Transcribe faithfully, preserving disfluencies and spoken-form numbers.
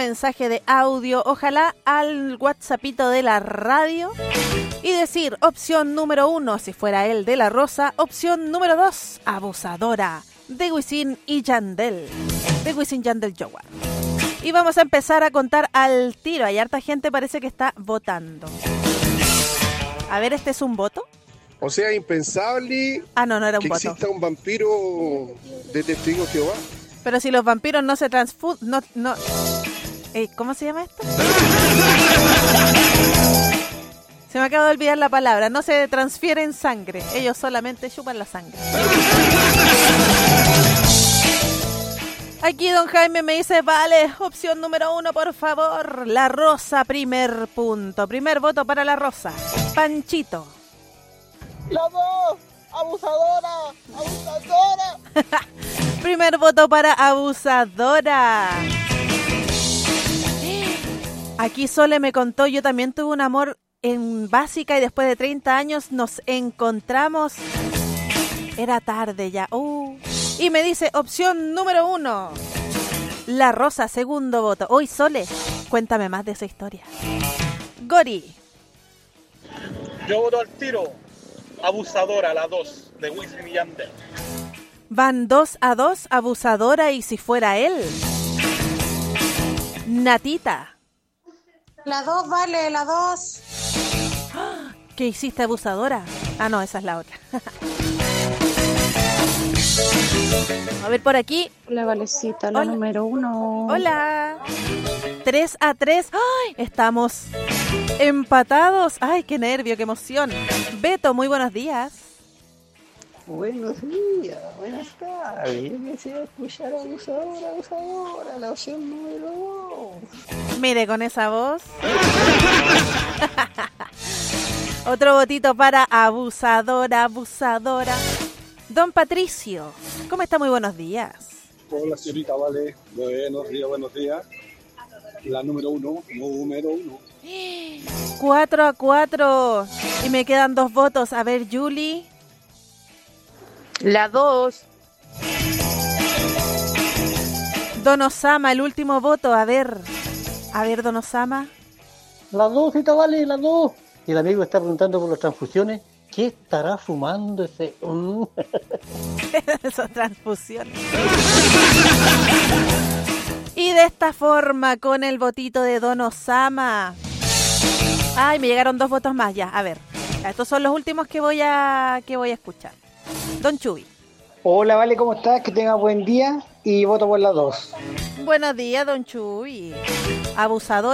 mensaje de audio, ojalá al WhatsAppito de la radio, y decir opción número uno, si fuera él de la Rosa, opción número dos, abusadora, de Wisin y Yandel, de Wisin Yandel Jaguar. Y vamos a empezar a contar al tiro. Hay harta gente, parece que está votando. A ver, ¿este es un voto? O sea, impensable ah, no, no era un que voto. exista un vampiro de Testigo de Jehová. Pero si los vampiros no se transfunden... No, no. Eh, ¿Cómo se llama esto? Se me acaba de olvidar la palabra. No se transfieren sangre. Ellos solamente chupan la sangre. Aquí don Jaime me dice, vale, opción número uno, por favor. La Rosa, primer punto. Primer voto para la Rosa. Panchito. ¡La dos! ¡Abusadora! ¡Abusadora! Primer voto para abusadora. Aquí Sole me contó, yo también tuve un amor en básica y después de treinta años nos encontramos. Era tarde ya. Uh. Y me dice, opción número uno, La Rosa, segundo voto. Hoy Sole, cuéntame más de esa historia. Gori. Yo voto al tiro. Abusadora, la dos, de Wisin y Yandel. Van dos a dos, abusadora y si fuera él. Natita. La dos, vale, la dos. ¿Qué hiciste, abusadora? Ah, no, esa es la otra. A ver por aquí. Hola, Valecita, la Hola. número uno. Hola. Tres a tres. ¡Ay! Estamos empatados. ¡Ay, qué nervio, qué emoción! Beto, muy buenos días. Buenos días, buenas tardes. Yo quisiera escuchar a abusadora, abusadora, la opción número dos. Mire, con esa voz. Otro votito para abusadora, abusadora. Don Patricio, ¿cómo está? Muy buenos días. Hola, señorita, vale. Buenos días, buenos días. La número uno, número uno. Cuatro a cuatro. Y me quedan dos votos. A ver, Julie. La dos. Don Osama, el último voto. A ver. A ver, Don Osama. La dos, cita, vale, la dos. Y el amigo está preguntando por las transfusiones. ¿Qué estará fumando ese? Mm. Esas transfusiones. Y de esta forma, con el votito de Don Osama. Ay, me llegaron dos votos más ya. A ver, estos son los últimos que voy a que voy a escuchar. Don Chuy. Hola, vale, ¿cómo estás? Que tengas buen día y voto por la dos. Buenos días, Don Chuy. Abusador.